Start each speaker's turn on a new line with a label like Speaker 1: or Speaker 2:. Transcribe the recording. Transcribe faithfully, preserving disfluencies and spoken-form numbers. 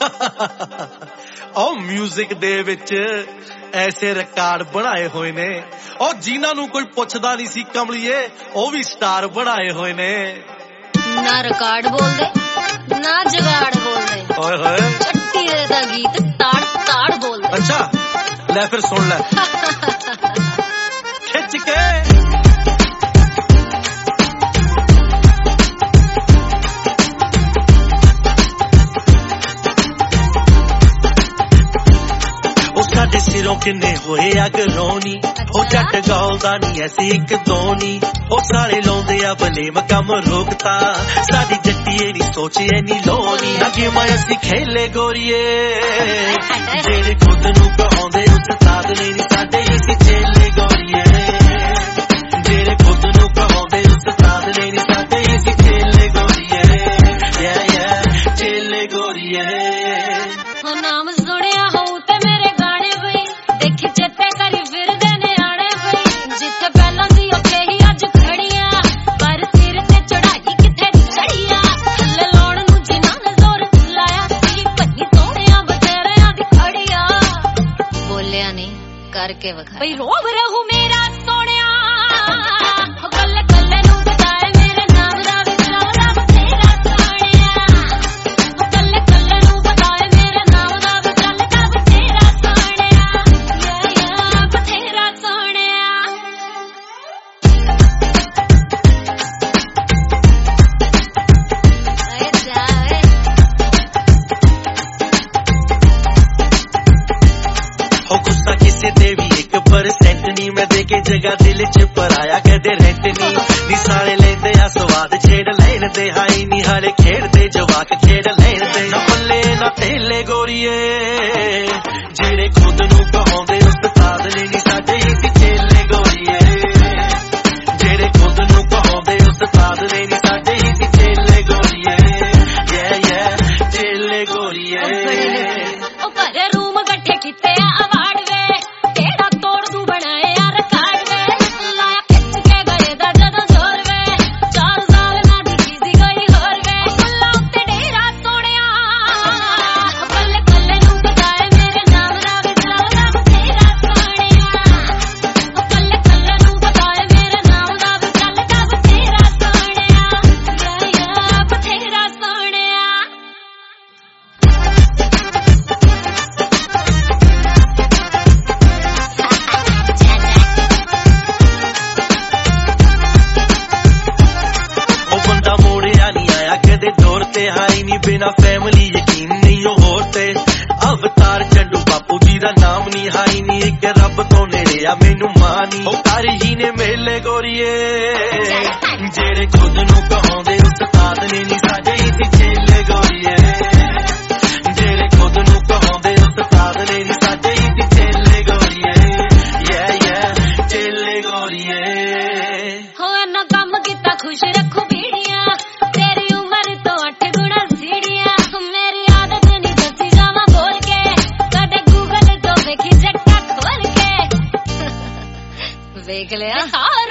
Speaker 1: ਉਹ ਮਿਊਜ਼ਿਕ ਦੇ ਵਿੱਚ ਐਸੇ ਰਿਕਾਰਡ ਬਣਾਏ ਹੋਏ ਨੇ ਉਹ ਜਿਨ੍ਹਾਂ ਨੂੰ ਕੋਈ ਪੁੱਛਦਾ ਨਹੀਂ ਸੀ ਕਮਲੀਏ ਉਹ ਵੀ ਸਟਾਰ ਬਣਾਏ ਹੋਏ ਨੇ।
Speaker 2: ਨਾ ਰਿਕਾਰਡ ਬੋਲਦੇ ਨਾ ਜਗਾੜ ਬੋਲਦੇ
Speaker 1: ਓਏ ਹੋਏ
Speaker 2: ਚੱਟੀ ਦੇ ਦਾ ਗੀਤ ਤਾੜ ਤਾੜ ਬੋਲਦੇ।
Speaker 1: ਅੱਛਾ ਲੈ ਫਿਰ ਸੁਣ ਲੈ ਖਿੱਚ ਕੇ ਸਾਡੇ ਸਿਰੋਂ ਕਿੰਨੇ ਹੋਏ ਅਗ ਰੋਣੀ ਉਹ ਜੱਟ ਗਾਉਂਦਾ ਨਹੀਂ ਐਸੀ ਇੱਕ ਦੋ ਨੀ ਉਹ ਸਾਰੇ ਲਾਉਂਦੇ ਆ ਬਲੇਮ ਕੰਮ ਰੋਕਤਾ ਸਾਡੀ ਜੱਟੀਏ ਨੀ ਸੋਚੇ ਨੀ ਲੋਨੀ ਅੱਗੇ ਮੈਂ ਅਸੀਂ ਖੇਲੇ ਗੋਰੀਏ ਜਿਹੜੇ ਖੁਦ ਨੂੰ ਕਹਾਉਂਦੇ ਉਸਤਾਦ ਨੇ ਨੀ ਸਾਡੇ ਹੀ ਚੇਲੇ ਗੋਰੀਏ ਜਿਹੜੇ ਖੁਦ ਨੂੰ ਕਹਾਉਂਦੇ ਉਸਤਾਦ ਨੇ ਨੀ ਸਾਡੇ ਹੀ ਚੇਲੇ ਗੋਰੀਏ ਯਾ ਯਾ ਚੇਲੇ ਗੋਰੀਏ।
Speaker 2: ਹੋ ਨਾਮ ਸੁਣਿਆ ਹੋਊ ਤੇ ਮੇਰੇ ਦੇਖੀ ਚੇਤੇ ਕਰੀ ਫਿਰਦੇ ਨੇ ਆਣੇ ਬਈ ਜਿੱਥੇ ਪਹਿਲਾਂ ਸੀ ਉੱਥੇ ਹੀ ਅੱਜ ਖੜੀਆਂ ਪਰ ਸਿਰ ਤੇ ਚੜਾਈ ਕਿੱਥੇ ਚੜੀਆਂ ਥੱਲੇ ਲਾਉਣ ਨੂੰ ਜਿਨ੍ਹਾਂ ਨੇ ਜ਼ੋਰ ਲਾਇਆ ਸੀ ਪੰਨੀ ਸੋਹਣਿਆਂ ਬਥੇਰਿਆਂ ਦੀ ਖੜੀਆਂ ਬੋਲਿਆ ਨਹੀਂ ਕਰਕੇ ਵਿਖਾ ਬਈ ਰੋਬ ਰਹੂ ਮੇਰਾ ਸੋਹਣਿਆ ਕੱਲੇ ਕੱਲੇ ਨੂੰ ਬਤਾਏ ਮੇਰੇ ਨਾਮ ਦਾ ਵੀ ਚੱਲਦਾ ਬਥੇਰਾ ਸੋਹਣਿਆ ਕੱਲੇ ਕੱਲੇ ਨੂੰ ਬਤਾਏ ਮੇਰੇ ਨਾਮ ਦਾ ਵੀ ਚੱਲਦਾ ਬਥੇਰਾ ਸੋਹਣਿਆ ਬਥੇਰਾ ਸੋਹਣਿਆ।
Speaker 1: ਹੋ ਗੁੱਸਾ ਕਿਸੇ ਤੇ ਵੀ ਇੱਕ ਪਰਸੈਂਟ ਨੀ ਮੈਂ ਦੇ ਕੇ ਜਗ੍ਹਾ ਦਿਲ ਚ ਪਰਾਇਆ ਕਦੇ ਰੈਂਟ ਨੀ ਨੀ ਸਾਰੇ ਲੈਂਦੇ ਆ ਸਵਾਦ ਛੇੜ ਲੈਣ ਦੇ ਹਾਈ ਨੀ ਹਾਲੇ ਖੇਡਦੇ ਜਵਾਕ ਖੇਡ ਲੈਣ ਦੇ ਨਾ ਪੱਲੇ ਨਾ ਤੇਲੇ ਗੋਰੀਏ ਜਿਹੜੇ ਖੁਦ ਨੂੰ ਕਹਾਉਂਦੇ ਉਸਤਾਦ ਨੇ ਨੀ ਸਾਡੇ ਹੀ ਚੇਲੇ ਗੋਰੀਏ ਜਿਹੜੇ ਖੁਦ ਨੂੰ ਕਹਾਉਂਦੇ ਉਸਤਾਦ ਨੇ ਨੀ ਸਾਡੇ ਹੀ ਚੇਲੇ ਗੋਰੀਏ ਯਾ ਯਾ ਚੇਲੇ ਗੋਰੀਏ।
Speaker 2: ਉਹ ਘਰੇ ਰੂਮ ਇਕੱਠੇ ਕੀਤੇ ਆ ਅਵਾਰਡ ਵੇ ਕਿਹੜਾ ਤੋੜ ਦੂ ਬਣਾਇਆ ਰਿਕਾਰਡ ਵੇ ਲਾਇਆ ਖਿੱਚ ਕੇ ਗਏ ਦਾ ਜਦੋਂ ਜ਼ੋਰ ਵੇ ਚਾਰ ਸਾਲ ਨਾ ਦਿਖੀ ਸੀ ਕੋਈ ਹੋਰ ਵੇ ਫੁੱਲਾਂ ਉੱਤੇ ਡੇਰਾ ਸੋਹਣਿਆ ਕੱਲੇ ਕੱਲੇ ਨੂੰ ਬਤਾਏ ਮੇਰੇ ਨਾਮ ਦਾ ਵੀ ਚੱਲਦਾ ਬਥੇਰਾ ਸੋਹਣਿਆ ਕੱਲੇ ਕੱਲੇ ਨੂੰ ਬਤਾਏ ਮੇਰੇ ਨਾਮ ਦਾ ਵੀ ਚੱਲਦਾ ਬਥੇਰਾ ਸੋਹਣਿਆ ਯਾ ਯਾ ਬਥੇਰਾ ਸੋਹਣਿਆ।
Speaker 1: ਬੰਦਾ ਮੋੜਿਆ ਨਹੀਂ ਆਇਆ ਕਦੇ ਦੌਰ ਤੇ ਹਾਈ ਨਹੀਂ ਬਿਨਾ ਫੈਮਿਲੀ ਯਕੀਨ ਨਹੀਂ ਉਹ ਹੋਰ ਤੇ ਅਵਤਾਰ ਚੰਡੂ ਬਾਪੂ ਜੀ ਦਾ ਨਾਮ ਨਹੀਂ ਹਾਈ ਨਹੀਂ ਇੱਕ ਰੱਬ ਤੋਂ ਨੇੜੇ ਆ ਮੈਨੂੰ ਮਾਂ ਨਹੀਂ ਉਹ ਕਰ ਹੀ ਨੇ ਮੇਲੇ ਗੋਰੀਏ ਜਿਹੜੇ ਖੁਦ ਨੂੰ ਕਹਾਉਂਦੇ ਉਸਤਾਦ ਨੇ ਨਹੀਂ ਸਾਡੇ ਹੀ ਚੇਲੇ ਗੋਰੀਏ ਜਿਹੜੇ ਖੁਦ ਨੂੰ ਕਹਾਉਂਦੇ ਉਸਤਾਦ ਨੇ ਨਹੀਂ ਸਾਡੇ ਹੀ ਚੇਲੇ ਗੋਰੀਏ ਯਾ ਯਾ ਚੇਲੇ ਗੋਰੀਏ।
Speaker 2: ਹੋ ਨਾ ਕੰਮ ਕੀਤਾ ਖੁਸ਼ ਰੱਖੂ ਦੇਖ ਲਿਆ।